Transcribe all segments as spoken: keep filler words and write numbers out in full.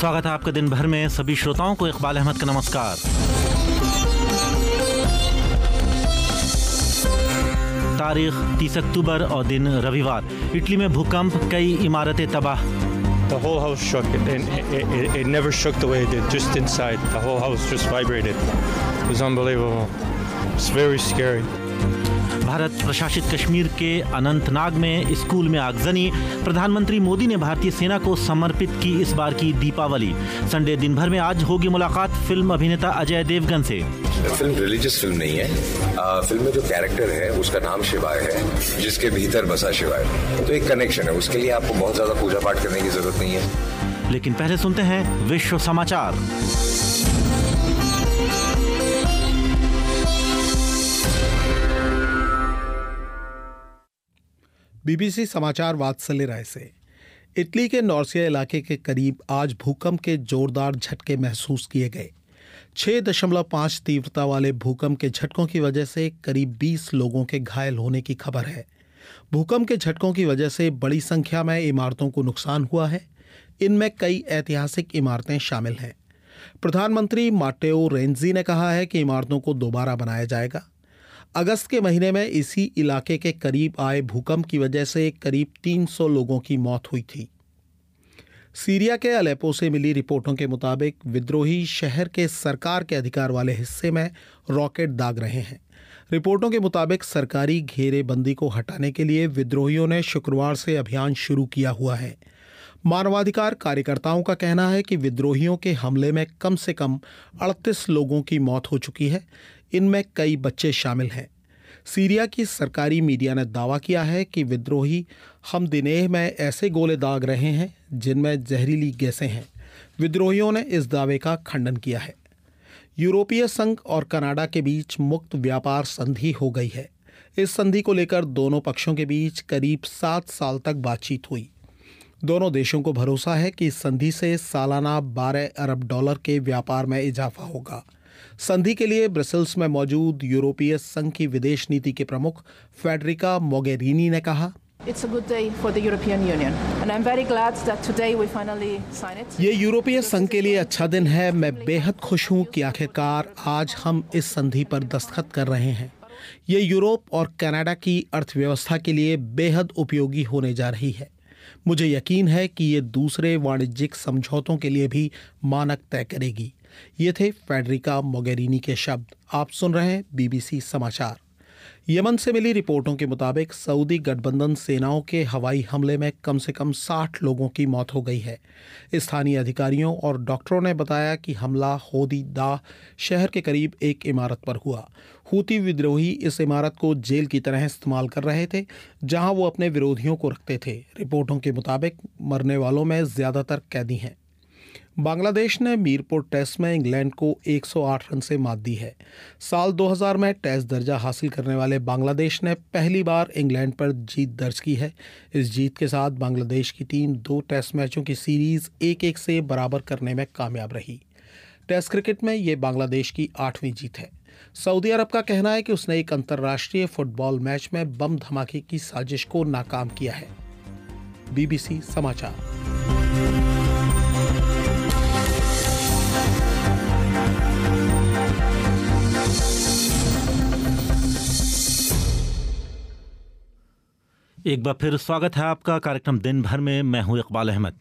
स्वागत है आपका दिन भर में। सभी श्रोताओं को इकबाल अहमद का नमस्कार। तारीख तीस अक्टूबर और दिन रविवार। इटली में भूकंप, कई इमारतें तबाह। The whole house shook. It, it, it, it never shook the way it did, just inside. The whole house just vibrated. It was unbelievable. It's very scary. Bharat प्रशासित कश्मीर के अनंतनाग में स्कूल में आगजनी। प्रधानमंत्री मोदी ने भारतीय सेना को समर्पित की इस बार की दीपावली। संडे दिन भर में आज होगी मुलाकात फिल्म अभिनेता अजय देवगन से। फिल्म रिलीजियस फिल्म नहीं है। आ, फिल्म में जो कैरेक्टर है उसका नाम शिवाय है, जिसके भीतर बसा शिवाय, तो एक कनेक्शन है। उसके लिए आपको बहुत ज्यादा पूजा पाठ करने की जरूरत नहीं है। लेकिन पहले सुनते हैं विश्व समाचार। बीबीसी समाचार वात्सल्य राय से। इटली के नॉर्सिया इलाके के करीब आज भूकंप के जोरदार झटके महसूस किए गए। छह दशमलव पाँच तीव्रता वाले भूकंप के झटकों की वजह से करीब बीस लोगों के घायल होने की खबर है। भूकंप के झटकों की वजह से बड़ी संख्या में इमारतों को नुकसान हुआ है। इनमें कई ऐतिहासिक इमारतें शामिल हैं। प्रधानमंत्री माटेओ रेंजी ने कहा है कि इमारतों को दोबारा बनाया जाएगा। अगस्त के महीने में इसी इलाके के करीब आए भूकंप की वजह से करीब तीन सौ लोगों की मौत हुई थी। सीरिया के अलेप्पो से मिली रिपोर्टों के मुताबिक विद्रोही शहर के सरकार के अधिकार वाले हिस्से में रॉकेट दाग रहे हैं। रिपोर्टों के मुताबिक सरकारी घेरेबंदी को हटाने के लिए विद्रोहियों ने शुक्रवार से अभियान शुरू किया हुआ है। मानवाधिकार कार्यकर्ताओं का कहना है कि विद्रोहियों के हमले में कम से कम अड़तीस लोगों की मौत हो चुकी है। इनमें कई बच्चे शामिल हैं। सीरिया की सरकारी मीडिया ने दावा किया है कि विद्रोही हमदिनेह में ऐसे गोले दाग रहे हैं जिनमें जहरीली गैसें हैं। विद्रोहियों ने इस दावे का खंडन किया है। यूरोपीय संघ और कनाडा के बीच मुक्त व्यापार संधि हो गई है। इस संधि को लेकर दोनों पक्षों के बीच करीब सात साल तक बातचीत हुई। दोनों देशों को भरोसा है कि इस संधि से सालाना बारह अरब डॉलर के व्यापार में इजाफा होगा। संधि के लिए ब्रसेल्स में मौजूद यूरोपीय संघ की विदेश नीति के प्रमुख फेडरिका मोगेरिनी ने कहा, It's a good day for the European Union and I'm very glad that today we finally sign it. ये यूरोपीय संघ के लिए अच्छा दिन है। मैं बेहद खुश हूँ कि आखिरकार आज हम इस संधि पर दस्तखत कर रहे हैं। ये यूरोप और कनाडा की अर्थव्यवस्था के लिए बेहद उपयोगी होने जा रही है। मुझे यकीन है कि ये दूसरे वाणिज्यिक समझौतों के लिए भी मानक तय करेगी। ये थे फेडरिका मोगेरिनी के शब्द। आप सुन रहे हैं बीबीसी समाचार। यमन से मिली रिपोर्टों के मुताबिक सऊदी गठबंधन सेनाओं के हवाई हमले में कम से कम साठ लोगों की मौत हो गई है। स्थानीय अधिकारियों और डॉक्टरों ने बताया कि हमला होदी-दा शहर के करीब एक इमारत पर हुआ। हूती विद्रोही इस इमारत को जेल की तरह इस्तेमाल कर रहे थे, जहां वो अपने विरोधियों को रखते थे। रिपोर्टों के मुताबिक मरने वालों में ज़्यादातर कैदी हैं। बांग्लादेश ने मीरपुर टेस्ट में इंग्लैंड को एक सौ आठ रन से मात दी है। साल दो हज़ार में टेस्ट दर्जा हासिल करने वाले बांग्लादेश ने पहली बार इंग्लैंड पर जीत दर्ज की है। इस जीत के साथ बांग्लादेश की टीम दो टेस्ट मैचों की सीरीज एक एक से बराबर करने में कामयाब रही। टेस्ट क्रिकेट में ये बांग्लादेश की आठवीं जीत है। सऊदी अरब का कहना है कि उसने एक अंतर्राष्ट्रीय फुटबॉल मैच में बम धमाके की साजिश को नाकाम किया है। बीबीसी समाचार। एक बार फिर स्वागत है आपका कार्यक्रम दिन भर में। मैं हूं इकबाल अहमद।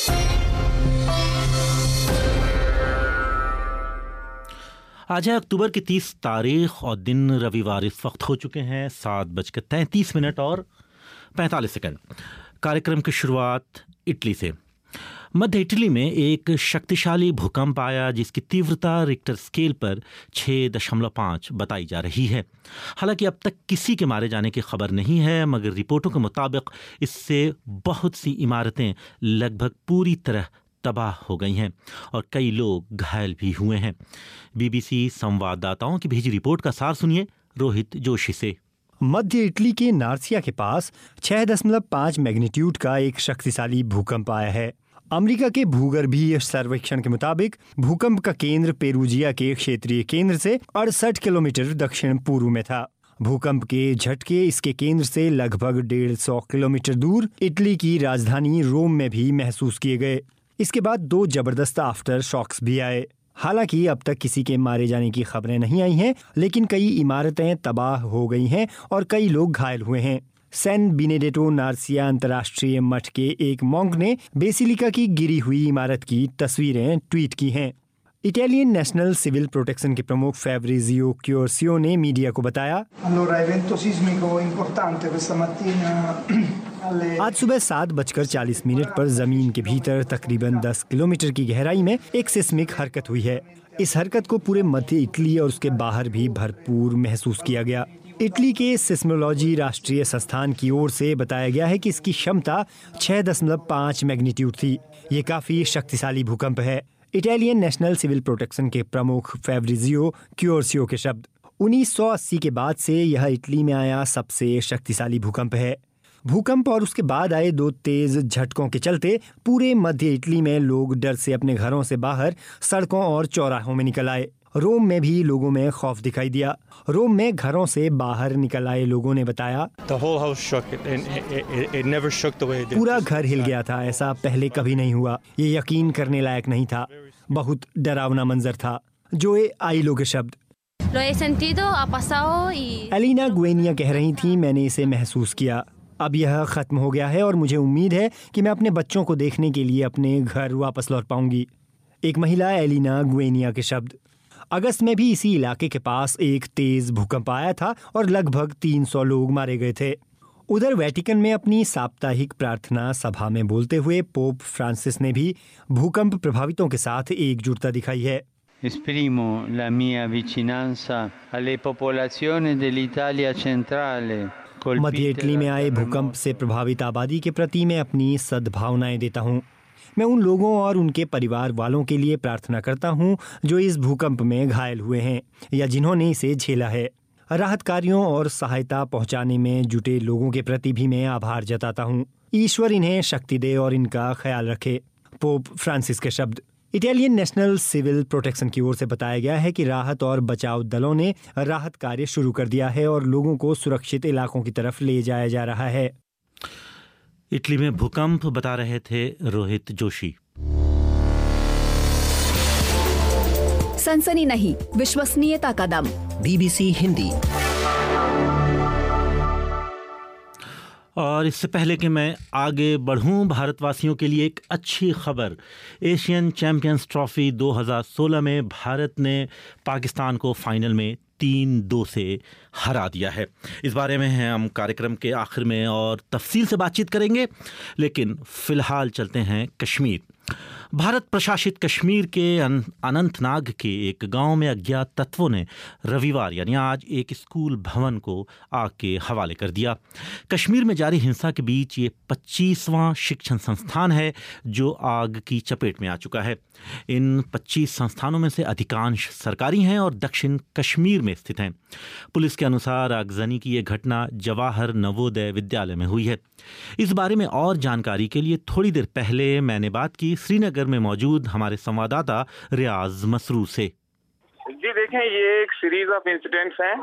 आज है अक्टूबर की तीस तारीख और दिन रविवार। इस वक्त हो चुके हैं सात बजकर तैंतीस मिनट और पैंतालीस सेकंड। कार्यक्रम की शुरुआत इटली से। मध्य इटली में एक शक्तिशाली भूकंप आया जिसकी तीव्रता रिक्टर स्केल पर छह दशमलव पाँच बताई जा रही है। हालांकि अब तक किसी के मारे जाने की खबर नहीं है, मगर रिपोर्टों के मुताबिक इससे बहुत सी इमारतें लगभग पूरी तरह तबाह हो गई हैं और कई लोग घायल भी हुए हैं। बीबीसी संवाददाताओं की भेजी रिपोर्ट का सार सुनिए रोहित जोशी से। मध्य इटली के नार्सिया के पास छह दशमलव पाँच मैग्नीट्यूड का एक शक्तिशाली भूकंप आया है। अमेरिका के भूगर्भीय सर्वेक्षण के मुताबिक भूकंप का केंद्र पेरूजिया के क्षेत्रीय केंद्र से अड़सठ किलोमीटर दक्षिण पूर्व में था। भूकंप के झटके इसके केंद्र से लगभग डेढ़ सौ किलोमीटर दूर इटली की राजधानी रोम में भी महसूस किए गए। इसके बाद दो जबरदस्त आफ्टर शॉक्स भी आए। हालांकि अब तक किसी के मारे जाने की खबरें नहीं आई हैं, लेकिन कई इमारतें तबाह हो गई हैं और कई लोग घायल हुए हैं। सैन बिनेडेटो नार्सिया अंतर्राष्ट्रीय मठ के एक मॉन्क ने बेसिलिका की गिरी हुई इमारत की तस्वीरें ट्वीट की हैं। इटालियन नेशनल सिविल प्रोटेक्शन के प्रमुख फैब्रिजियो क्योर्सियो ने मीडिया को बताया, आज सुबह सात बजकर चालीस मिनट पर जमीन के भीतर तकरीबन दस किलोमीटर की गहराई में एक सिस्मिक हरकत हुई है। इस हरकत को पूरे मध्य इटली और उसके बाहर भी भरपूर महसूस किया गया। इटली के सिस्मोलॉजी राष्ट्रीय संस्थान की ओर से बताया गया है कि इसकी क्षमता छह दशमलव पाँच मैग्नीट्यूड थी। ये काफी शक्तिशाली भूकंप है। इटालियन नेशनल सिविल प्रोटेक्शन के प्रमुख फैब्रिजियो क्योर्सियो के शब्द, उन्नीस सौ अस्सी के बाद से यह इटली में आया सबसे शक्तिशाली भूकंप है। भूकंप और उसके बाद आए दो तेज झटकों के चलते पूरे मध्य इटली में लोग डर से अपने घरों से बाहर सड़कों और चौराहों में निकल आए। रोम में भी लोगों में खौफ दिखाई दिया। रोम में घरों से बाहर निकल आए लोगों ने बताया, पूरा घर हिल गया था, ऐसा पहले कभी नहीं हुआ। ये यकीन करने लायक नहीं था, बहुत डरावना मंजर था। जोए आइलो के शब्द, एलिना गुएनिया कह रही थी, मैंने इसे महसूस किया। अब यह खत्म हो गया है और मुझे उम्मीद है कि मैं अपने बच्चों को देखने के लिए अपने घर वापस लौट पाऊंगी। एक महिला एलिना गुएनिया के शब्द। अगस्त में भी इसी इलाके के पास एक तेज भूकंप आया था और लगभग तीन सौ लोग मारे गए थे। उधर वेटिकन में अपनी साप्ताहिक प्रार्थना सभा में बोलते हुए पोप फ्रांसिस ने भी भूकंप प्रभावितों के साथ एकजुटता दिखाई है। Esprimo la mia vicinanza alle popolazioni dell'Italia centrale। मध्य इटली में आए भूकंप से प्रभावित आबादी के प्रति मैं अपनी सद्भावनाएं देता हूं। मैं उन लोगों और उनके परिवार वालों के लिए प्रार्थना करता हूं जो इस भूकंप में घायल हुए हैं या जिन्होंने इसे झेला है। राहत कार्यों और सहायता पहुंचाने में जुटे लोगों के प्रति भी मैं आभार जताता हूं। ईश्वर इन्हें शक्ति दे और इनका ख्याल रखे। पोप फ्रांसिस के शब्द। इटालियन नेशनल सिविल प्रोटेक्शन की ओर से बताया गया है कि राहत और बचाव दलों ने राहत कार्य शुरू कर दिया है और लोगों को सुरक्षित इलाकों की तरफ ले जाया जा रहा है। इटली में भूकंप बता रहे थे रोहित जोशी। सनसनी नहीं, विश्वसनीयता का दम। बीबीसी हिंदी। और इससे पहले कि मैं आगे बढ़ूं, भारतवासियों के लिए एक अच्छी खबर। एशियन चैंपियंस ट्रॉफी दो हज़ार सोलह में भारत ने पाकिस्तान को फाइनल में तीन दो से हरा दिया है। इस बारे में हम कार्यक्रम के आखिर में और तफसील से बातचीत करेंगे, लेकिन फ़िलहाल चलते हैं कश्मीर। भारत प्रशासित कश्मीर के अनंतनाग के एक गांव में अज्ञात तत्वों ने रविवार यानी आज एक स्कूल भवन को आग के हवाले कर दिया। कश्मीर में जारी हिंसा के बीच ये पच्चीसवां शिक्षण संस्थान है जो आग की चपेट में आ चुका है। इन पच्चीस संस्थानों में से अधिकांश सरकारी हैं और दक्षिण कश्मीर में स्थित हैं। पुलिस के अनुसार आगजनी की ये घटना जवाहर नवोदय विद्यालय में हुई है। इस बारे में और जानकारी के लिए थोड़ी देर पहले मैंने बात की श्रीनगर में मौजूद हमारे संवाददाता रियाज मसरूर से। जी देखें, ये एक सीरीज ऑफ इंसिडेंट्स हैं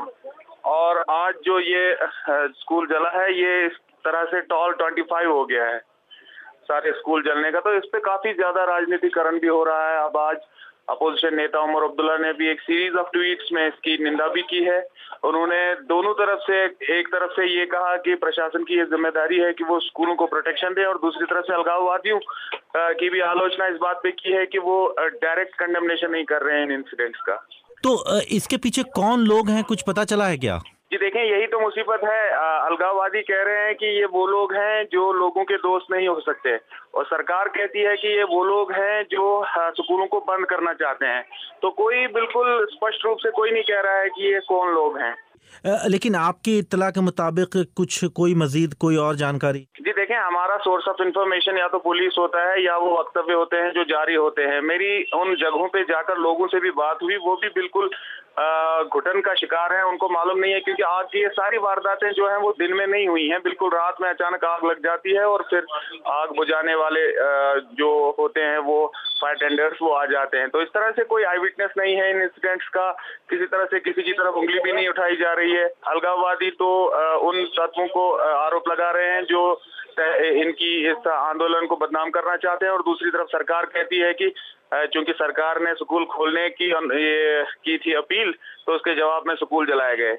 और आज जो ये स्कूल जला है ये इस तरह से टॉल पच्चीस हो गया है सारे स्कूल जलने का, तो इस पे काफी ज्यादा राजनीतिकरण भी हो रहा है। अब आज अपोजिशन नेता उमर अब्दुल्ला ने भी एक सीरीज ऑफ ट्वीट्स में इसकी निंदा भी की है। उन्होंने दोनों तरफ से, एक तरफ से ये कहा कि प्रशासन की ये जिम्मेदारी है कि वो स्कूलों को प्रोटेक्शन दे और दूसरी तरफ से अलगाववादियों की भी आलोचना इस बात पे की है कि वो डायरेक्ट कंडेमनेशन नहीं कर रहे हैं इन इंसिडेंट्स का। तो इसके पीछे कौन लोग हैं, कुछ पता चला है क्या? जी देखें, यही तो मुसीबत है। अलगाववादी कह रहे हैं कि ये वो लोग हैं जो लोगों के दोस्त नहीं हो सकते और सरकार कहती है कि ये वो लोग हैं जो स्कूलों को बंद करना चाहते हैं। तो कोई बिल्कुल स्पष्ट रूप से कोई नहीं कह रहा है कि ये कौन लोग हैं। लेकिन आपकी इत्तला के मुताबिक कुछ कोई मजीद कोई और जानकारी? जी देखें, हमारा सोर्स ऑफ इंफॉर्मेशन या तो पुलिस होता है या वो वक्तव्य होते हैं जो जारी होते हैं। मेरी उन जगहों पे जाकर लोगों से भी बात हुई, वो भी बिल्कुल घुटन का शिकार है। उनको मालूम नहीं है क्योंकि आज की ये सारी वारदातें जो हैं वो दिन में नहीं हुई हैं, बिल्कुल रात में अचानक आग लग जाती है और फिर आग बुझाने वाले जो होते हैं वो फायर टेंडर्स वो आ जाते हैं। तो इस तरह से कोई आई विटनेस नहीं है इन इंसिडेंट्स का, किसी तरह से किसी की तरफ उंगली भी नहीं उठाई जा रही है। अलगाववादी तो उन तत्वों को आरोप लगा रहे हैं जो इनकी इस आंदोलन को बदनाम करना चाहते हैं, और दूसरी तरफ सरकार कहती है कि चूंकि सरकार ने स्कूल खोलने की ये की थी अपील, तो उसके जवाब में स्कूल जलाए गए।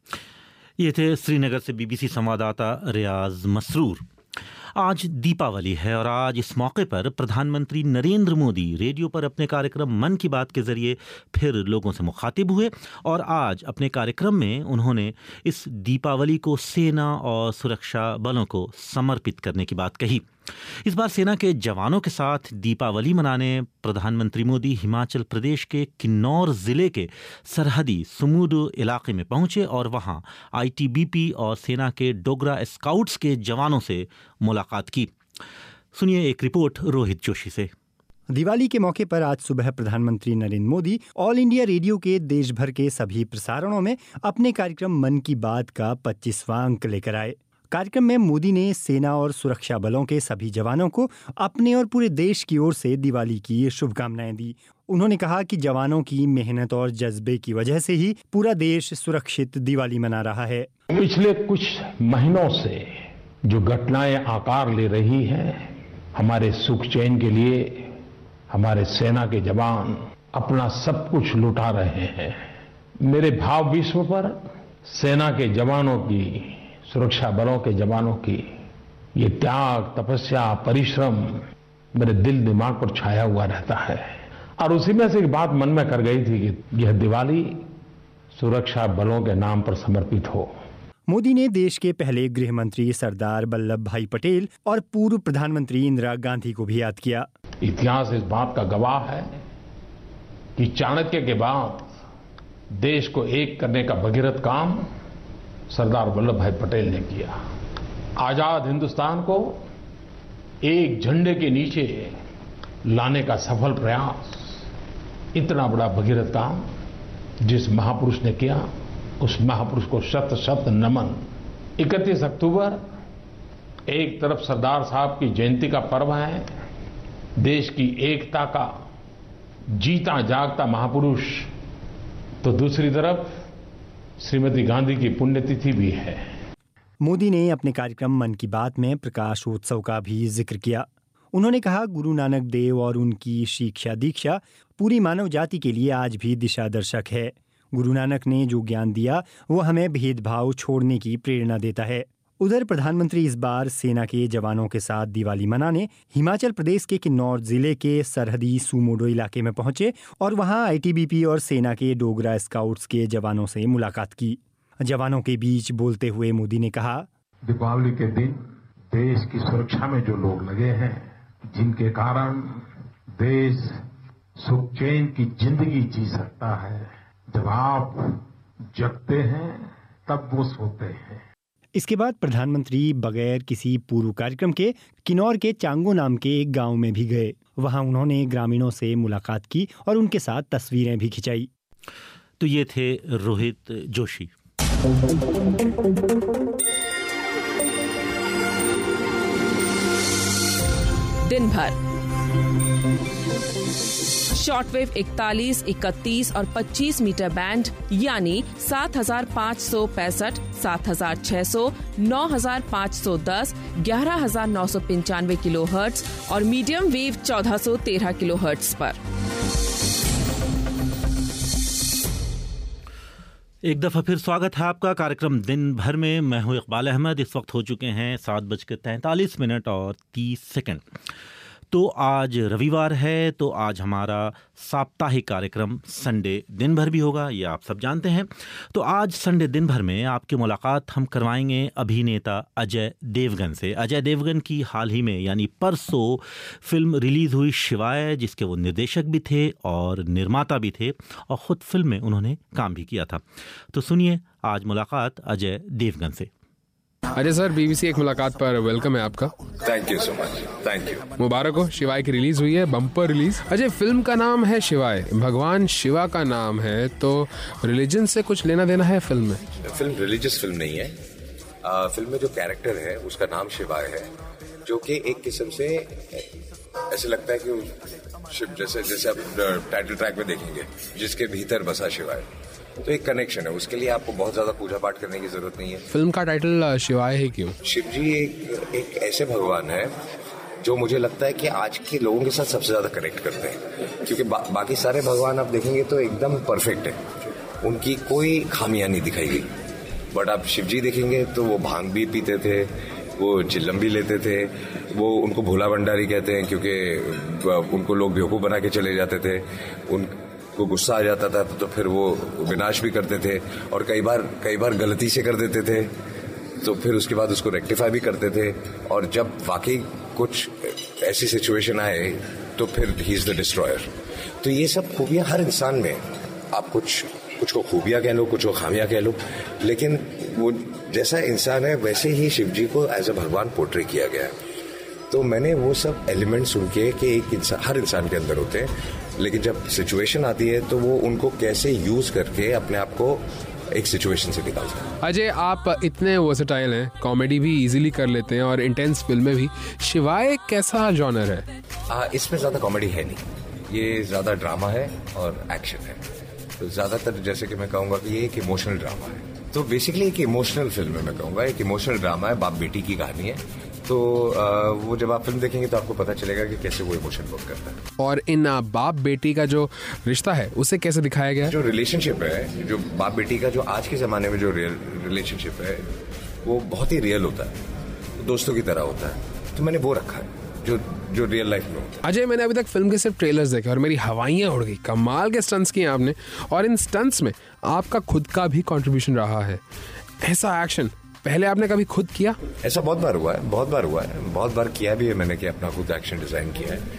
ये थे श्रीनगर से बीबीसी संवाददाता रियाज मसरूर। आज दीपावली है और आज इस मौके पर प्रधानमंत्री नरेंद्र मोदी रेडियो पर अपने कार्यक्रम मन की बात के जरिए फिर लोगों से मुखातिब हुए और आज अपने कार्यक्रम में उन्होंने इस दीपावली को सेना और सुरक्षा बलों को समर्पित करने की बात कही। इस बार सेना के जवानों के साथ दीपावली मनाने प्रधानमंत्री मोदी हिमाचल प्रदेश के किन्नौर जिले के सरहदी सुमुडू इलाके में पहुंचे और वहां आईटीबीपी और सेना के डोगरा स्काउट्स के जवानों से मुलाकात की। सुनिए एक रिपोर्ट रोहित जोशी से। दिवाली के मौके पर आज सुबह प्रधानमंत्री Narendra Modi all India radio के देश भर के सभी प्रसारणों में अपने कार्यक्रम मन की बात का पच्चीसवां अंक लेकर आए। कार्यक्रम में मोदी ने सेना और सुरक्षा बलों के सभी जवानों को अपने और पूरे देश की ओर से दिवाली की शुभकामनाएं दी। उन्होंने कहा कि जवानों की मेहनत और जज्बे की वजह से ही पूरा देश सुरक्षित दिवाली मना रहा है। पिछले कुछ महीनों से जो घटनाएं आकार ले रही हैं, हमारे सुख चैन के लिए हमारे सेना के जवान अपना सब कुछ लुटा रहे हैं। मेरे भाव विश्व पर सेना के जवानों की, सुरक्षा बलों के जवानों की ये त्याग, तपस्या, परिश्रम मेरे दिल दिमाग पर छाया हुआ रहता है। और उसी में से एक बात मन में कर गई थी कि यह दिवाली सुरक्षा बलों के नाम पर समर्पित हो। मोदी ने देश के पहले गृह मंत्री सरदार वल्लभ भाई पटेल और पूर्व प्रधानमंत्री इंदिरा गांधी को भी याद किया। इतिहास इस बात का गवाह है कि चाणक्य के बाद देश को एक करने का भगीरथ काम सरदार वल्लभ भाई पटेल ने किया। आजाद हिंदुस्तान को एक झंडे के नीचे लाने का सफल प्रयास, इतना बड़ा भगीरथ काम जिस महापुरुष ने किया, उस महापुरुष को शत शत नमन। इकतीस अक्टूबर एक तरफ सरदार साहब की जयंती का पर्व है, देश की एकता का जीता जागता महापुरुष, तो दूसरी तरफ श्रीमती गांधी की पुण्यतिथि भी है। मोदी ने अपने कार्यक्रम मन की बात में प्रकाशोत्सव का भी जिक्र किया। उन्होंने कहा, गुरु नानक देव और उनकी शिक्षा दीक्षा पूरी मानव जाति के लिए आज भी दिशा दर्शक है। गुरु नानक ने जो ज्ञान दिया वो हमें भेदभाव छोड़ने की प्रेरणा देता है। उधर प्रधानमंत्री इस बार सेना के जवानों के साथ दिवाली मनाने हिमाचल प्रदेश के किन्नौर जिले के सरहदी सुमोडो इलाके में पहुंचे और वहां आईटीबीपी और सेना के डोगरा स्काउट्स के जवानों से मुलाकात की। जवानों के बीच बोलते हुए मोदी ने कहा, दीपावली के दिन देश की सुरक्षा में जो लोग लगे हैं, जिनके कारण देश सुख चैन की जिंदगी जी सकता है, जब आप जगते हैं तब वो सोते हैं। इसके बाद प्रधानमंत्री बगैर किसी पूर्व कार्यक्रम के किन्नौर के चांगो नाम के एक गांव में भी गए। वहां उन्होंने ग्रामीणों से मुलाकात की और उनके साथ तस्वीरें भी खिंचाई। तो ये थे रोहित जोशी। दिन भर शॉर्टवेव इकतालीस, इकतीस और पच्चीस मीटर बैंड यानी सात हजार पाँच सौ पैंसठ, सात हजार छह सौ, नौ हजार पाँच सौ दस, ग्यारह हजार नौ सौ पंचानवे किलो हर्ट्ज और मीडियम वेव चौदह सौ तेरह किलो हर्ट्ज पर। एक दफा फिर स्वागत है आपका कार्यक्रम दिन भर में। मैं हूं इकबाल अहमद। इस वक्त हो चुके हैं सात बज के तैंतालीस मिनट और तीस सेकंड। तो आज रविवार है, तो आज हमारा साप्ताहिक कार्यक्रम संडे दिन भर भी होगा, ये आप सब जानते हैं। तो आज संडे दिन भर में आपकी मुलाकात हम करवाएंगे अभिनेता अजय देवगन से। अजय देवगन की हाल ही में यानी परसों फिल्म रिलीज़ हुई शिवाय, जिसके वो निर्देशक भी थे और निर्माता भी थे और ख़ुद फिल्म में उन्होंने काम भी किया था। तो सुनिए आज मुलाकात अजय देवगन से। अजय सर, बीबीसी एक मुलाकात पर वेलकम है आपका। Thank you so much, thank you. मुबारक हो, शिवाय की रिलीज हुई है, बम्पर रिलीज। अजय, फिल्म का नाम है शिवाय, भगवान शिवा का नाम है, तो रिलीजन से कुछ लेना देना है फिल्म में? फिल्म रिलीजियस फिल्म नहीं है। आ, फिल्म में जो कैरेक्टर है उसका नाम शिवाय है, जो कि एक किस्म से ऐसे लगता है कि शिव, जैसे जैसे आप टाइटल ट्रैक में देखेंगे, जिसके भीतर बसा शिवाय। तो एक कनेक्शन है, उसके लिए आपको बहुत ज्यादा पूजा पाठ करने की जरूरत नहीं है। फिल्म का टाइटल शिवाय है क्यों? शिव जी एक एक ऐसे भगवान है जो मुझे लगता है कि आज के लोगों के साथ सबसे ज्यादा कनेक्ट करते हैं, क्योंकि बा, बाकी सारे भगवान आप देखेंगे तो एकदम परफेक्ट है, उनकी कोई खामियां नहीं दिखाई गई। बट आप शिव जी देखेंगे तो वो भांग भी पीते थे, वो चिल्लम भी लेते थे, वो उनको भोला भंडारी कहते हैं क्योंकि उनको लोग बेवकूफ बना के चले जाते थे, उनको गुस्सा आ जाता था तो फिर वो विनाश भी करते थे, और कई बार कई बार गलती से कर देते थे तो फिर उसके बाद उसको रेक्टिफाई भी करते थे, और जब वाकई कुछ ऐसी सिचुएशन आए तो फिर ही इज द डिस्ट्रॉयर। तो ये सब खूबियां हर इंसान में, आप कुछ कुछ को खूबियां कह लो, कुछ को खामियां कह लो, लेकिन वो जैसा इंसान है वैसे ही शिव जी को एज अ भगवान पोर्ट्रे किया गया है। तो मैंने वो सब एलिमेंट सुन के कि एक इंसान, हर इंसान के अंदर होते हैं, लेकिन जब सिचुएशन आती है तो वो उनको कैसे यूज करके अपने आप को एक सिचुएशन से निकालता है। अजय, आप इतने वर्सेटाइल हैं, कॉमेडी भी इजीली कर लेते हैं और इंटेंस फिल्में भी। शिवाय कैसा जॉनर है? आ, इसमें ज्यादा कॉमेडी है नहीं, ये ज्यादा ड्रामा है और एक्शन है। तो ज्यादातर जैसे कि मैं कहूँगा कि ये एक इमोशनल ड्रामा है, तो बेसिकली एक इमोशनल फिल्म है। मैं कहूँगा एक इमोशनल ड्रामा है, बाप बेटी की कहानी है। तो आ, वो जब आप फिल्म देखेंगे तो आपको पता चलेगा कि कैसे वो इमोशन वर्क करता है। और इन बाप बेटी का जो रिश्ता है उसे कैसे दिखाया गया है? जो रिलेशनशिप है, जो बाप बेटी का, जो आज के जमाने में जो रियल रिलेशनशिप है वो बहुत ही रियल होता है, दोस्तों की तरह होता है। तो मैंने वो रखा है जो जो रियल लाइफ में होता है। अजय, मैंने अभी तक फिल्म के सिर्फ ट्रेलर्स देखे और मेरी हवाइयां उड़ गई। कमाल के स्टंट्स किए आपने, और इन स्टंट्स में आपका खुद का भी कंट्रीब्यूशन रहा है। ऐसा एक्शन पहले आपने कभी खुद किया? ऐसा बहुत बार हुआ है, बहुत बार हुआ है, बहुत बार किया भी है मैंने कि अपना खुद एक्शन डिजाइन किया है।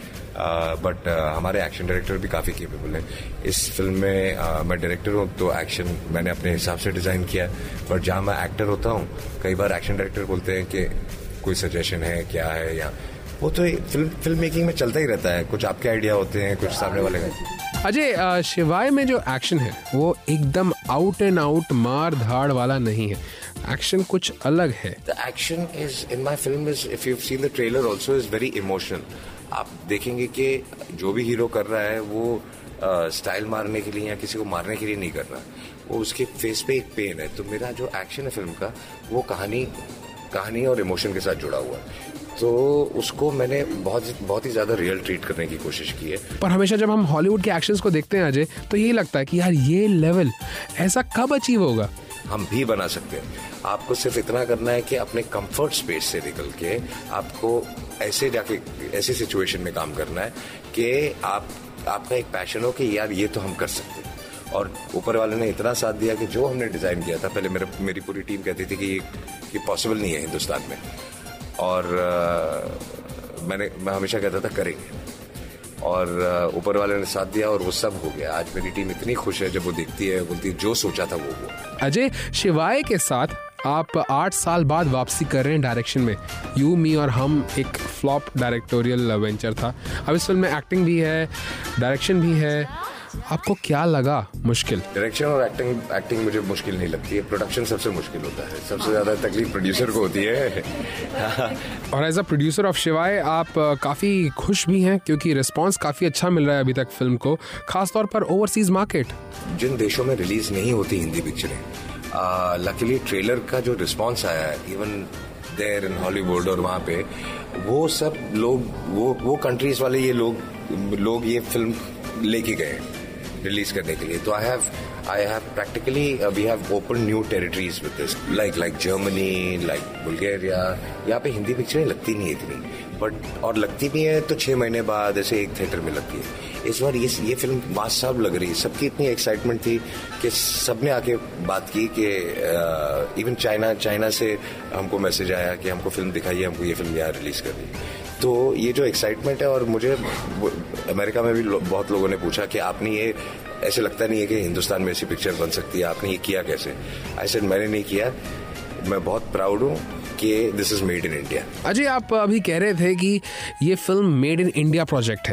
बट uh, uh, हमारे एक्शन डायरेक्टर भी काफ़ी केपेबल है। इस फिल्म में uh, मैं डायरेक्टर हूँ तो एक्शन मैंने अपने हिसाब से डिज़ाइन किया, बट जहाँ मैं एक्टर होता हूँ कई बार एक्शन डायरेक्टर बोलते हैं कि कोई सजेशन है, क्या है, या वो तो फिल्म फिल्म मेकिंग में चलता ही रहता है, कुछ आपके आइडिया होते हैं, कुछ सामने वाले का। अजय, शिवाय में जो एक्शन है वो एकदम आउट एंड आउट मार धाड़ वाला नहीं है, एक्शन कुछ अलग है। The action is in my film is, if you seen the trailer also, is very emotional. आप देखेंगे कि जो भी हीरो कर रहा है वो स्टाइल uh, मारने के लिए या किसी को मारने के लिए नहीं कर रहा, वो उसके फेस पे एक पेन है। तो मेरा जो एक्शन है फिल्म का वो कहानी कहानी और इमोशन के साथ जुड़ा हुआ है, तो उसको मैंने बहुत बहुत ही ज्यादा रियल ट्रीट करने की कोशिश की है। पर हमेशा जब हम हॉलीवुड के एक्शंस को देखते हैं अजय, तो यही लगता है कि यार ये लेवल ऐसा कब अचीव होगा। हम भी बना सकते हैं, आपको सिर्फ इतना करना है कि अपने कंफर्ट स्पेस से निकल के आपको ऐसे जाके ऐसी सिचुएशन में काम करना है कि आप आपका एक पैशन हो कि यार ये तो हम कर सकते हैं। और ऊपर वाले ने इतना साथ दिया कि जो हमने डिजाइन किया था, पहले मेरे मेरी पूरी टीम कहती थी कि ये, ये पॉसिबल नहीं है हिंदुस्तान में, और आ, मैंने मैं हमेशा कहता था करेंगे, और ऊपर वाले ने साथ दिया और वो सब हो गया। आज मेरी टीम इतनी खुश है जब वो देखती है, बोलती है जो सोचा था वो हुआ। अजय, शिवाय के साथ आप आठ साल बाद वापसी कर रहे हैं डायरेक्शन में। यू मी और हम एक फ्लॉप डायरेक्टोरियल वेंचर था, अब इस फिल्म में एक्टिंग भी है, डायरेक्शन भी है। आपको क्या लगा मुश्किल? डायरेक्शन और एक्टिंग एक्टिंग मुझे मुश्किल नहीं लगती है, प्रोडक्शन सबसे मुश्किल होता है, सबसे ज्यादा तकलीफ प्रोड्यूसर को होती है। और एज अ प्रोड्यूसर ऑफ शिवाय आप काफ़ी खुश भी हैं क्योंकि रिस्पांस काफ़ी अच्छा मिल रहा है अभी तक फिल्म को, खासतौर पर ओवरसीज मार्केट। जिन देशों में रिलीज नहीं होती हिंदी पिक्चरें, लकीली ट्रेलर का जो रिस्पॉन्स आया है इवन देयर इन हॉलीवुड, और वहाँ पे वो सब लोग, वो वो कंट्रीज वाले ये लोग लोग ये फिल्म लेके गए रिलीज करने के लिए। तो I have I have practically we have open new territories with this, like like Germany, like Bulgaria. यहाँ पे हिंदी पिक्चरें लगती नहीं है इतनी, बट और लगती भी है तो छह महीने बाद ऐसे एक थिएटर में लगती है। इस बार ये ये फिल्म मास साहब लग रही, सबकी इतनी एक्साइटमेंट थी कि सबने आके बात की कि इवन चाइना चाइना से हमको मैसेज आया कि हमको फिल्म दिखाइए, हमको ये फिल्म यहाँ रिलीज करनी है। तो ये जो एक्साइटमेंट है, और मुझे अमेरिका में भी लो, बहुत लोगों ने पूछा कि आपने ये, ऐसे लगता नहीं है कि हिंदुस्तान में ऐसी पिक्चर बन सकती है, आपने ये किया कैसे? ऐसे मैंने नहीं किया, मैं बहुत प्राउड हूँ कि this is made in India. Ajay, आप अभी कह रहे थे कि ये film made in India project है,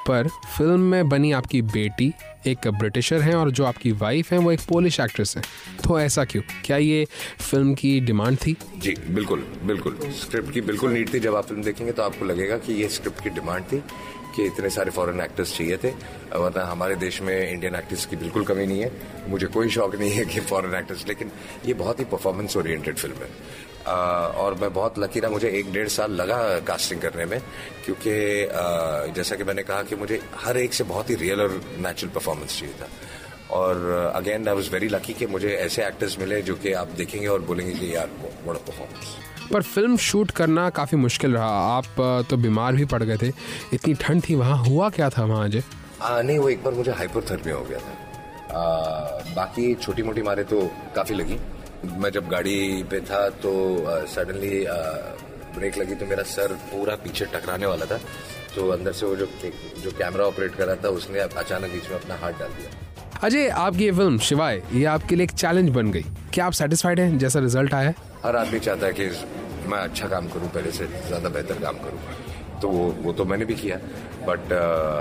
पर फिल्म में बनी आपकी बेटी एक ब्रिटिशर हैं और जो आपकी वाइफ हैं वो एक पोलिश एक्ट्रेस हैं, तो ऐसा क्यों? क्या ये फिल्म की डिमांड थी? जी बिल्कुल बिल्कुल, स्क्रिप्ट की बिल्कुल नीड थी। जब आप फिल्म देखेंगे तो आपको लगेगा कि ये स्क्रिप्ट की डिमांड थी कि इतने सारे फॉरेन एक्टर्स चाहिए थे, वरना हमारे देश में इंडियन एक्टर्स की बिल्कुल कमी नहीं है। मुझे कोई शौक नहीं है कि फॉरेन एक्टर्स, लेकिन ये बहुत ही परफॉर्मेंस ओरिएंटेड फिल्म है। आ, और मैं बहुत लकी रहा, मुझे एक डेढ़ साल लगा कास्टिंग करने में, क्योंकि आ, जैसा कि मैंने कहा कि मुझे हर एक से बहुत ही रियल और नेचुरल परफॉर्मेंस चाहिए था। और again I was very lucky कि मुझे ऐसे एक्टर्स मिले जो कि आप देखेंगे और बोलेंगे कि यार बड़ा परफॉर्मेंस। पर फिल्म शूट करना काफ़ी मुश्किल रहा, आप तो बीमार भी पड़ गए थे, इतनी ठंड थी वहाँ, हुआ क्या था वहाँ अजय? नहीं, वो एक बार मुझे हाइपोथर्मिया हो गया था। आ, बाकी छोटी मोटी मारे तो काफ़ी लगी। मैं जब गाड़ी पे था तो सडनली ब्रेक लगी तो मेरा सर पूरा पीछे टकराने वाला था, तो अंदर से वो जो जो कैमरा ऑपरेट कर रहा था उसने अचानक बीच में अपना हाथ डाल दिया। अजय, आपकी ये फिल्म शिवाय ये आपके लिए एक चैलेंज बन गई, क्या आप सेटिस्फाइड हैं जैसा रिजल्ट आया? हर आदमी चाहता है कि मैं अच्छा काम करूं, पहले से ज़्यादा बेहतर काम करूं, तो वो वो तो मैंने भी किया। बट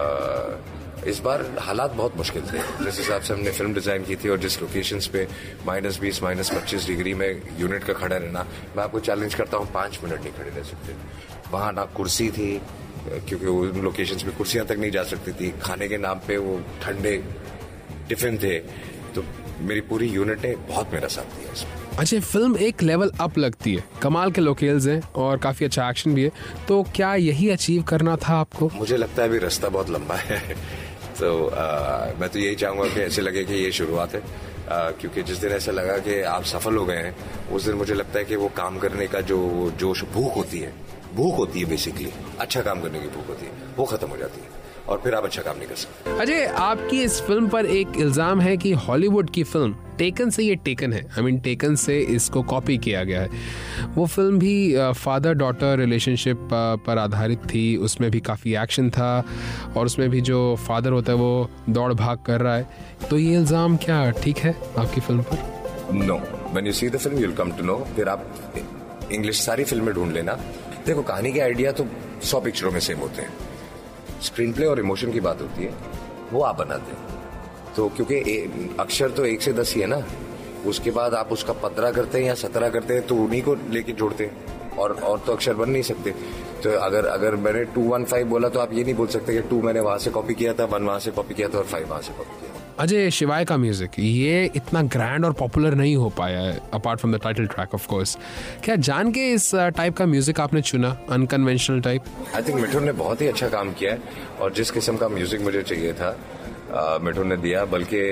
आ, इस बार हालात बहुत मुश्किल थे। जिस हिसाब से हमने फिल्म डिज़ाइन की थी और जिस लोकेशंस पे माइनस बीस माइनस पच्चीस डिग्री में यूनिट का खड़ा रहना, मैं आपको चैलेंज करता हूँ पाँच मिनट नहीं खड़े रह सकते। वहाँ ना कुर्सी थी, क्योंकि उन लोकेशंस पे कुर्सियाँ तक नहीं जा सकती थी, खाने के नाम पे वो ठंडे टिफिन थे, तो मेरी पूरी यूनिट ने बहुत मेरा साथ दिया इसमें। अच्छा, फिल्म एक लेवल अप लगती है, कमाल के लोकेल्स हैं और काफ़ी अच्छा एक्शन भी है, तो क्या यही अचीव करना था आपको? मुझे लगता है अभी रास्ता बहुत लंबा है तो आ, मैं तो यही चाहूँगा कि ऐसे लगे कि ये शुरुआत है, आ, क्योंकि जिस दिन ऐसा लगा कि आप सफल हो गए हैं, उस दिन मुझे लगता है कि वो काम करने का जो जोश, भूख होती है भूख होती है बेसिकली, अच्छा काम करने की भूख होती है, वो खत्म हो जाती है और फिर आप अच्छा काम नहीं कर सकते। अजय, आपकी इस फिल्म पर एक इल्जाम है कि हॉलीवुड की फिल्म टेकन से ये टेकन है, आई मीन टेकन से इसको कॉपी किया गया है। वो फिल्म भी फादर डॉटर रिलेशनशिप पर आधारित थी, उसमें भी काफ़ी एक्शन था और उसमें भी जो फादर होता है वो दौड़ भाग कर रहा है, तो ये इल्ज़ाम क्या ठीक है आपकी फिल्म पर? No, when you see the film you will come to know. फिर आप इंग्लिश सारी फिल्में ढूंढ लेना, देखो कहानी के आइडिया तो सौ पिक्चरों में सेम होते हैं, स्क्रीन प्ले और इमोशन की बात होती है, वो आप बनाते हैं। तो क्योंकि अक्षर तो एक से दस ही है ना, उसके बाद आप उसका पंद्रह करते हैं या सत्रह करते हैं तो उन्हीं को लेके जोड़ते हैं, और और तो अक्षर बन नहीं सकते। तो अगर अगर मैंने टू वन फाइव बोला तो आप ये नहीं बोल सकते कि टू मैंने वहां से कॉपी किया था, वन वहां से कॉपी किया था और फाइव वहां से कॉपी किया था। अजय, शिवाय का म्यूजिक ये इतना ग्रैंड और पॉपुलर नहीं हो पाया है, apart from the title track of course. क्या जान के इस टाइप का म्यूजिक आपने चुना, unconventional type? I think Mithoon ने बहुत ही अच्छा काम किया है, और जिस किस्म का म्यूजिक मुझे चाहिए था मिठुन ने दिया। बल्कि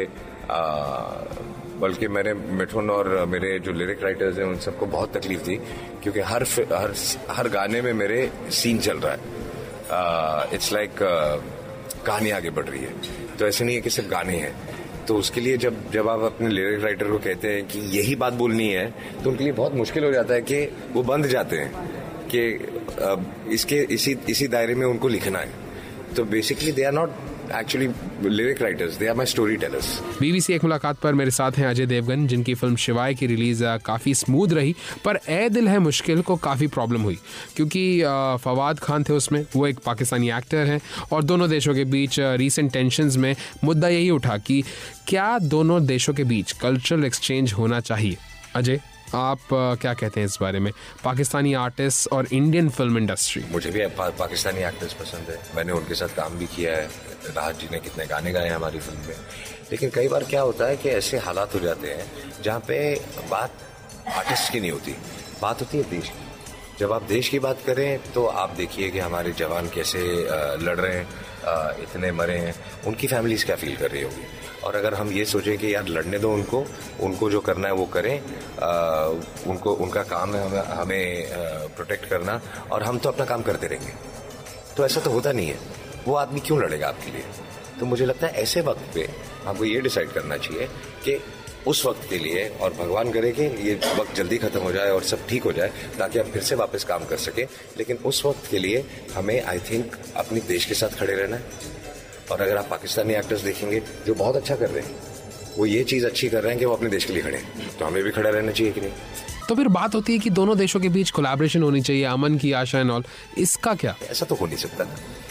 बल्कि मैंने मिठुन और मेरे जो लिरिक राइटर्स हैं उन सबको बहुत तकलीफ दी, क्योंकि हर हर हर गाने में मेरे सीन चल रहा है। इट्स लाइक कहानी आगे बढ़ रही है, तो ऐसे नहीं है कि सिर्फ गाने हैं। तो उसके लिए जब जब आप अपने लिरिक राइटर को कहते हैं कि यही बात बोलनी है, तो उनके लिए बहुत मुश्किल हो जाता है कि वो बंध जाते हैं कि इसके इसी इसी दायरे में उनको लिखना है। तो basically they are not actually lyric writers, they are my story tellers. BBC एक मुलाकात पर मेरे साथ हैं अजय देवगन, जिनकी फिल्म शिवाय की रिलीज काफ़ी स्मूथ रही, पर ए दिल है मुश्किल को काफ़ी प्रॉब्लम हुई, क्योंकि फवाद खान थे उसमें, वो एक पाकिस्तानी एक्टर हैं, और दोनों देशों के बीच रीसेंट टेंशंस में मुद्दा यही उठा कि क्या दोनों देशों के बीच कल्चरल एक्सचेंज होना चाहिए। अजय, आप क्या कहते हैं इस बारे में, पाकिस्तानी आर्टिस्ट और इंडियन फिल्म इंडस्ट्री? मुझे भी पा, पाकिस्तानी एक्टर्स पसंद है, मैंने उनके साथ काम भी किया है, राहत जी ने कितने गाने गाए हैं हमारी फिल्म में। लेकिन कई बार क्या होता है कि ऐसे हालात हो जाते हैं जहाँ पे बात आर्टिस्ट की नहीं होती, बात होती है देश की। जब आप देश की बात करें तो आप देखिए कि हमारे जवान कैसे लड़ रहे हैं, इतने मरे हैं, उनकी फैमिलीज क्या फील कर रही होगी। और अगर हम ये सोचें कि यार लड़ने दो उनको, उनको जो करना है वो करें, आ, उनको उनका काम है हमें हमें प्रोटेक्ट करना, और हम तो अपना काम करते रहेंगे, तो ऐसा तो होता नहीं है। वो आदमी क्यों लड़ेगा आपके लिए? तो मुझे लगता है ऐसे वक्त पे हमको ये डिसाइड करना चाहिए कि उस वक्त के लिए, और भगवान करे कि ये वक्त जल्दी खत्म हो जाए और सब ठीक हो जाए ताकि हम फिर से वापस काम कर सकें, लेकिन उस वक्त के लिए हमें आई थिंक अपने देश के साथ खड़े रहना है। और अगर आप पाकिस्तानी एक्टर्स देखेंगे जो बहुत अच्छा कर रहे हैं, वो ये चीज़ अच्छी कर रहे हैं कि वो अपने देश के लिए खड़े हैं, तो हमें भी खड़ा रहना चाहिए कि नहीं? तो फिर बात होती है कि दोनों देशों के बीच कोलैबोरेशन होनी चाहिए, अमन की आशा एंड ऑल, इसका क्या? ऐसा तो हो नहीं सकता ना,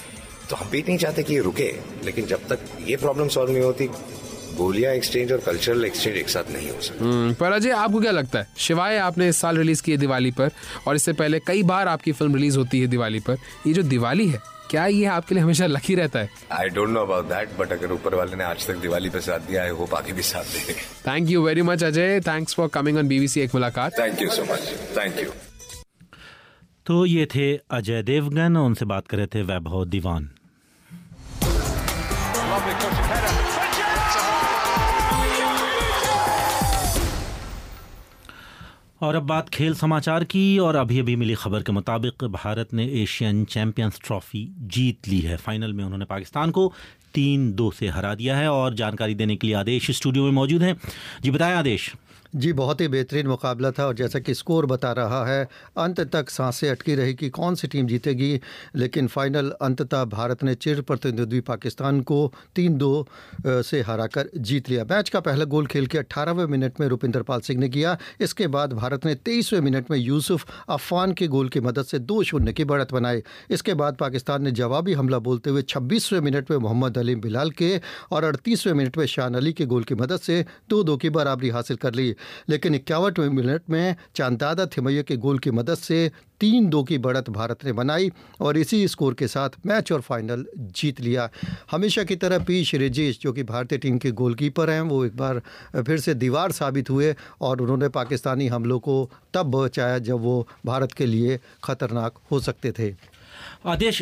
तो हम भी नहीं चाहते कि ये रुके, लेकिन जब तक ये प्रॉब्लम सॉल्व नहीं होती, गोलियां एक्सचेंज और कल्चरल एक्सचेंज एक साथ नहीं हो सकते। पर अजय, आपको क्या लगता है, शिवाय आपने इस साल रिलीज की है दिवाली पर, और इससे पहले कई बार आपकी फिल्म रिलीज होती है दिवाली पर, ये जो दिवाली है, क्या ये आपके लिए हमेशा लकी रहता है? I don't know about that, but अगर ऊपर वाले ने आज तक दिवाली पे साथ दिया, आई होप आगे भी साथ देंगे। Thank you very much Ajay, thanks for coming on BBC एक मुलाकात। Thank you so much, thank you. तो ये थे अजय देवगन, उनसे बात कर रहे थे वैभव दीवान। और अब बात खेल समाचार की, और अभी अभी मिली खबर के मुताबिक भारत ने एशियन चैंपियंस ट्रॉफी जीत ली है। फाइनल में उन्होंने पाकिस्तान को तीन दो से हरा दिया है। और जानकारी देने के लिए आदेश स्टूडियो में मौजूद हैं। जी बताएं आदेश। जी, बहुत ही बेहतरीन मुकाबला था, और जैसा कि स्कोर बता रहा है, अंत तक सांसें अटकी रही कि कौन सी टीम जीतेगी, लेकिन फाइनल अंततः भारत ने चिर प्रतिद्वंदी पाकिस्तान को तीन दो से हराकर जीत लिया। मैच का पहला गोल खेल के अट्ठारहवें मिनट में रुपिंदर पाल सिंह ने किया। इसके बाद भारत ने तेईसवें मिनट में यूसुफ अफान के गोल की मदद से दो शून्य की बढ़त बनाई। इसके बाद पाकिस्तान ने जवाबी हमला बोलते हुए छब्बीसवें मिनट में मोहम्मद अलीम बिलाल के और अड़तीसवें मिनट में शान अली के गोल की मदद से दो दो की बराबरी हासिल कर ली। लेकिन इक्यावनवें मिनट में चांदादा थिमैया के गोल की मदद से तीन दो की बढ़त भारत ने बनाई, और इसी स्कोर के साथ मैच और फाइनल जीत लिया। हमेशा की तरह पी श्रीजेश, जो कि भारतीय टीम के गोलकीपर हैं, वो एक बार फिर से दीवार साबित हुए, और उन्होंने पाकिस्तानी हमलों को तब बचाया जब वो भारत के लिए खतरनाक हो सकते थे। आदेश,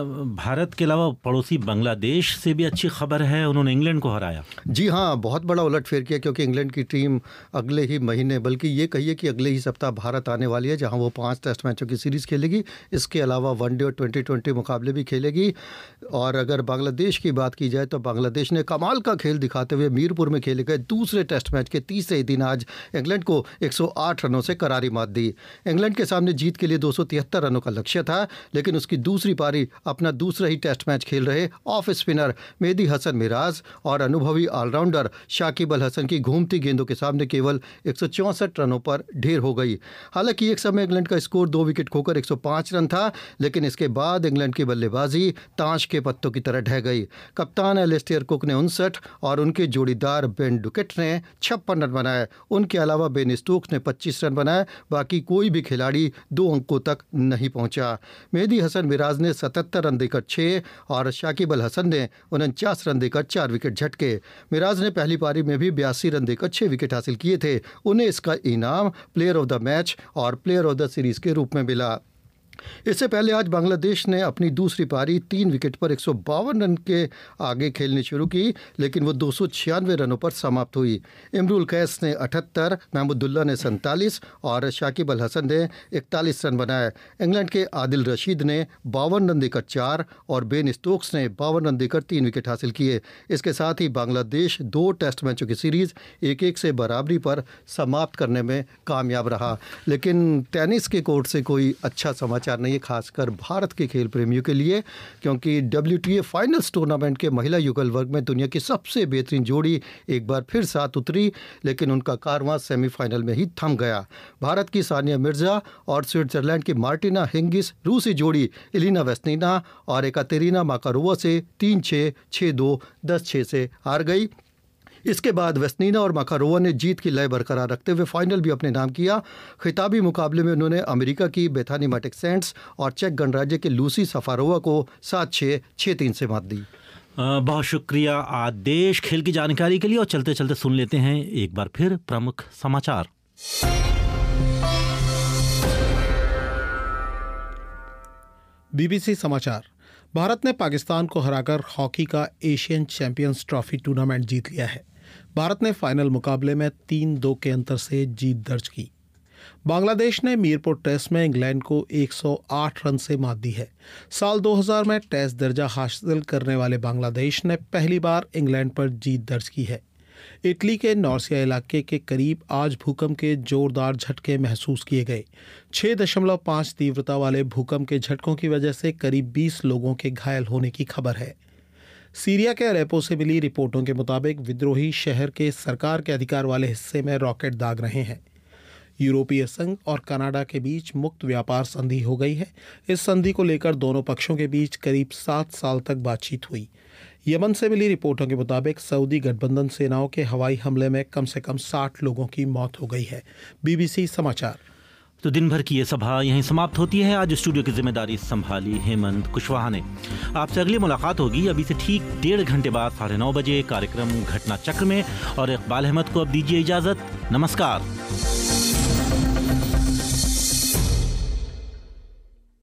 भारत के अलावा पड़ोसी बांग्लादेश से भी अच्छी खबर है, उन्होंने इंग्लैंड को हराया। जी हाँ, बहुत बड़ा उलटफेर किया, क्योंकि इंग्लैंड की टीम अगले ही महीने, बल्कि ये कहिए कि अगले ही सप्ताह भारत आने वाली है, जहां वो पांच टेस्ट मैचों की सीरीज़ खेलेगी। इसके अलावा वनडे और ट्वेंटी ट्वेंटी मुकाबले भी खेलेगी। और अगर बांग्लादेश की बात की जाए तो बांग्लादेश ने कमाल का खेल दिखाते हुए मीरपुर में खेले गए दूसरे टेस्ट मैच के तीसरे दिन आज इंग्लैंड को एक सौ आठ रनों से करारी मात दी। इंग्लैंड के सामने जीत के लिए दो सौ तिहत्तर रनों का लक्ष्य था, लेकिन उसकी दूसरी पारी अपना दूसरा ही टेस्ट मैच खेल रहे ऑफ स्पिनर मेहदी हसन मिराज और अनुभवी ऑलराउंडर शाकिब अल हसन की घूमती गेंदों के सामने केवल एक सौ चौंसठ रनों पर ढेर हो गई। हालांकि एक समय इंग्लैंड का स्कोर दो विकेट खोकर एक सौ पाँच रन था, लेकिन इसके बाद इंग्लैंड की बल्लेबाजी ताश के पत्तों की तरह ढह गई। कप्तान एलिस्टेयर कुक ने उनसठ और उनके जोड़ीदार बेन डुकेट ने छप्पन रन बनाए। उनके अलावा बेन स्टोक्स ने पच्चीस रन बनाए। बाकी कोई भी खिलाड़ी दो अंकों तक नहीं पहुंचा। मेहदी हसन मिराज ने सतहत्तर रन देकर छः और शाकिब अल हसन ने उनचास रन देकर चार विकेट झटके। मिराज ने पहली पारी में भी बयासी रन देकर छः विकेट हासिल किए थे। उन्हें इसका इनाम प्लेयर ऑफ द मैच और प्लेयर ऑफ द सीरीज़ के रूप में मिला। इससे पहले आज बांग्लादेश ने अपनी दूसरी पारी तीन विकेट पर एक सौ बावन रन के आगे खेलनी शुरू की, लेकिन वो दो सौ छियानवे रनों पर समाप्त हुई। इमरुल कैस ने अठहत्तर, महमूदुल्लाह ने सैंतालीस और शाकिब अल हसन ने इकतालीस रन बनाए। इंग्लैंड के आदिल रशीद ने बावन रन देकर चार और बेन स्टोक्स ने बावन रन देकर तीन विकेट हासिल किए। इसके साथ ही बांग्लादेश दो टेस्ट मैचों की सीरीज़ एक एक से बराबरी पर समाप्त करने में कामयाब रहा। लेकिन टेनिस के कोर्ट से कोई अच्छा समाचार नहीं है, खासकर भारत के खेल प्रेमियों के लिए, क्योंकि डब्ल्यूटीए फाइनल्स टूर्नामेंट के महिला युगल वर्ग में दुनिया की सबसे बेहतरीन जोड़ी एक बार फिर साथ उतरी, लेकिन उनका कारवां सेमीफाइनल में ही थम गया। भारत की सानिया मिर्जा और स्विट्जरलैंड की मार्टिना हिंगिस रूसी जोड़ी एलिना वेस्निना और एकातेरिना माकारोवा से तीन छः, छः दो, दस छः से हार गई। इसके बाद वेस्नीना और माकारोवा ने जीत की लय बरकरार रखते हुए फाइनल भी अपने नाम किया। खिताबी मुकाबले में उन्होंने अमेरिका की बेथानी मैटिक-सेंट्स और चेक गणराज्य के लूसी सफारोवा को सात छः, छः तीन से मात दी। बहुत शुक्रिया आदेश खेल की जानकारी के लिए। और चलते चलते सुन लेते हैं एक बार फिर प्रमुख समाचार। बीबीसी समाचार। भारत ने पाकिस्तान को हराकर हॉकी का एशियन चैंपियंस ट्रॉफी टूर्नामेंट जीत लिया है। भारत ने फाइनल मुकाबले में तीन दो के अंतर से जीत दर्ज की। बांग्लादेश ने मीरपुर टेस्ट में इंग्लैंड को एक सौ आठ रन से मात दी है। साल दो हज़ार में टेस्ट दर्जा हासिल करने वाले बांग्लादेश ने पहली बार इंग्लैंड पर जीत दर्ज की है। इटली के नॉर्सिया इलाके के करीब आज भूकंप के जोरदार झटके महसूस किए गए। छह दशमलव पाँच तीव्रता वाले भूकंप के झटकों की वजह से करीब बीस लोगों के घायल होने की खबर है। सीरिया के अलेप्पो से मिली रिपोर्टों के मुताबिक विद्रोही शहर के सरकार के अधिकार वाले हिस्से में रॉकेट दाग रहे हैं। यूरोपीय संघ और कनाडा के बीच मुक्त व्यापार संधि हो गई है। इस संधि को लेकर दोनों पक्षों के बीच करीब सात साल तक बातचीत हुई। यमन से मिली रिपोर्टों के मुताबिक सऊदी गठबंधन सेनाओं के हवाई हमले में कम से कम साठ लोगों की मौत हो गई है। बीबीसी समाचार। तो दिन भर की ये सभा यहीं समाप्त होती है। आज स्टूडियो की जिम्मेदारी संभाली हेमंत कुशवाहा ने। आपसे अगली मुलाकात होगी अभी से ठीक डेढ़ घंटे बाद साढ़े नौ बजे कार्यक्रम घटना चक्र में। और इकबाल अहमद को अब दीजिए इजाजत। नमस्कार।